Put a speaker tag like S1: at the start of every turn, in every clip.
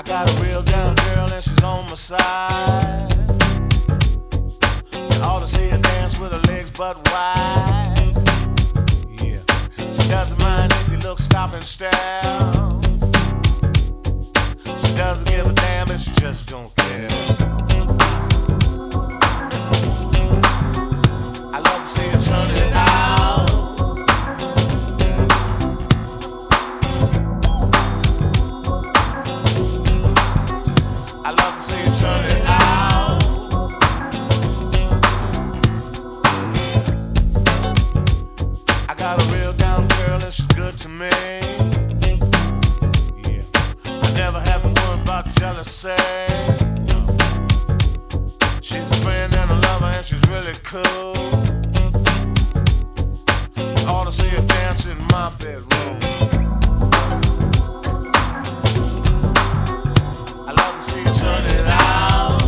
S1: I got a real down girl and she's on my side. You ought to see her dance with her legs butt wide. Yeah, she doesn't mind if you look, stop and stare. She doesn't give a damn and she just don't care. I love to see her turn it out. I love to see you turn it out. I got a real down girl and she's good to me. Yeah, I never have to worry about jealousy. No. She's a friend and a lover and she's really cool. You ought to see her dance in my bedroom. Turn it out.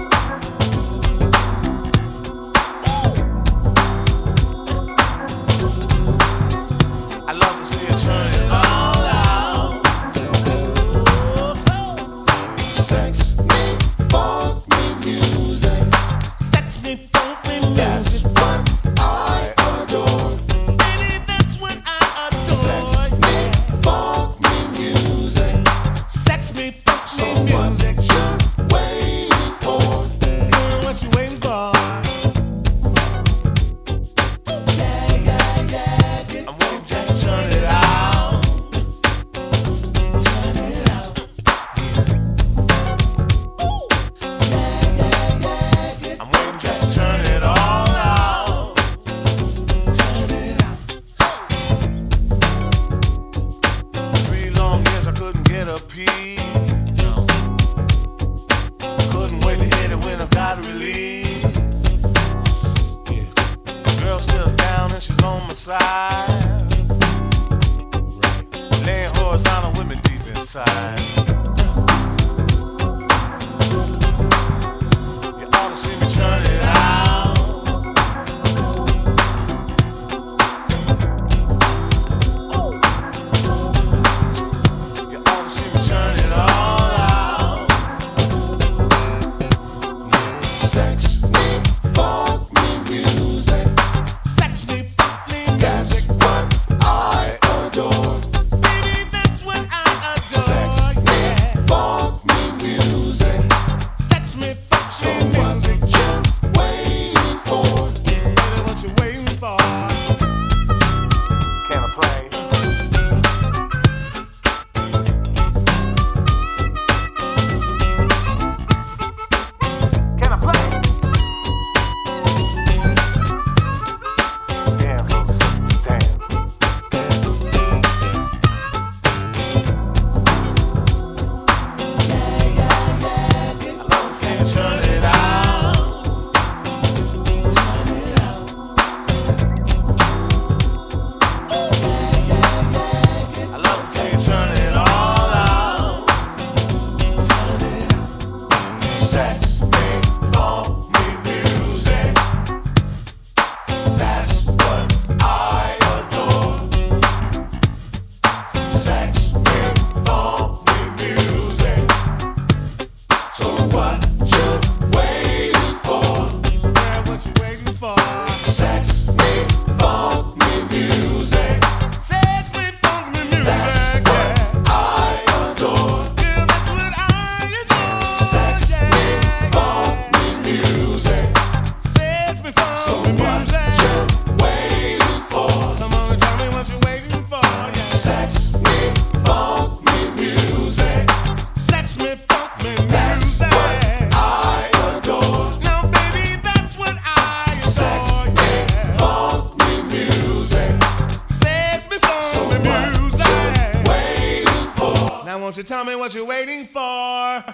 S1: I love to see you turn it all out.
S2: Sex me, funk me music.
S1: Sex me, funk me music.
S2: That's what I adore.
S1: Baby, that's what I adore.
S2: Sex me, funk me music.
S1: Sex me, funk
S2: So
S1: me music.
S2: what you waiting for?
S1: Girl, what you waiting for? I'm waiting just to turn it out. Turn it out. I'm waiting just to turn it all out. Turn it out. 3 long years I couldn't get a peep. No. Couldn't wait to hit it when I got released. Yeah. Girl's still down and she's on my side. Right. Laying horizontal with me deep inside. You ought to see me turn it out. You ought to see me turn it all out.
S2: Sex me, funk me music.
S1: Sex me, fuck me,
S2: That's
S1: music.
S2: what I adore.
S1: Baby, that's what I adore.
S2: Sex me,
S1: Yeah.
S2: funk me music.
S1: Sex me, fuck
S2: So
S1: me,
S2: what
S1: music.
S2: you waiting for?
S1: Baby, what you waiting for? Can I play? Can I play? Damn, folks. Damn. I love to see you turn it out. Turn it out. I love to see you turn it all out. Turn it out. Sex me, funk me music. That's what I adore. Sex me, funk me music.
S2: So what you waiting for?
S1: Girl, what you waiting for?
S2: Sex me, funk me music.
S1: Sex me, funk me music.
S2: That's what I adore.
S1: Girl, that's what I adore.
S2: Sex me,
S1: Yeah,
S2: funk me music.
S1: Sex me, funk
S2: So
S1: me
S2: what
S1: music.
S2: you waiting for?
S1: Come on and tell me what you're waiting for. Yeah.
S2: Sex me, funk me music.
S1: Sex me, funk me
S2: That's
S1: music.
S2: what I adore.
S1: Now, baby, that's what I adore.
S2: Sex me,
S1: Yeah.
S2: funk me music.
S1: Sex me, funk
S2: So
S1: me
S2: what
S1: music.
S2: you waiting for?
S1: Now, won't you tell me what you're waiting for?